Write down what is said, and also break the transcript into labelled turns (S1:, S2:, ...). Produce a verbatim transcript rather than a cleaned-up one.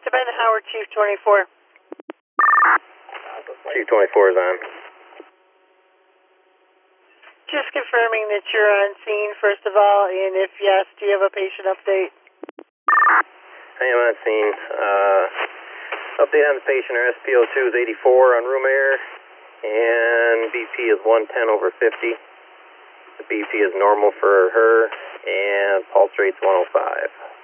S1: Ben Howard, Chief twenty-four.
S2: Chief twenty-four is on.
S1: Just confirming that you're on scene, first of all, and if yes, do you have a patient update?
S2: I am on scene. Uh, update on the patient, our S P O two is eighty-four on room air, and B P is one ten over fifty. The B P is normal for her, and pulse rate's one oh five.